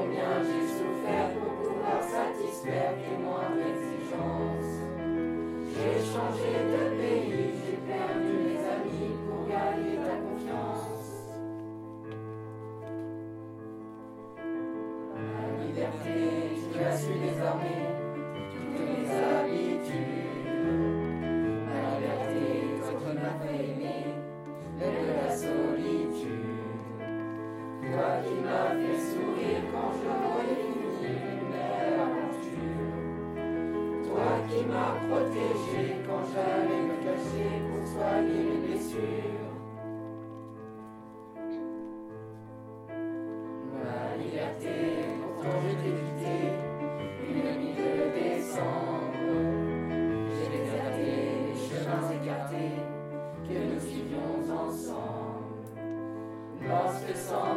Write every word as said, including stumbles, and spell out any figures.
combien j'ai souffert pour pouvoir satisfaire tes moindres exigences. J'ai changé de pays, j'ai perdu mes amis pour gagner ta confiance. La liberté, tu as su désormais toutes mes habitudes. La liberté, toi qui m'as fait aimer, mais de la solitude. Toi qui m'as fait sourire quand je voyais finir une belle aventure. Toi qui m'as protégé quand j'allais me cacher pour soigner mes blessures. Ma liberté, pourtant je t'ai quitté, une nuit de décembre. J'ai déserté les chemins écartés que nous suivions ensemble. Lorsque sans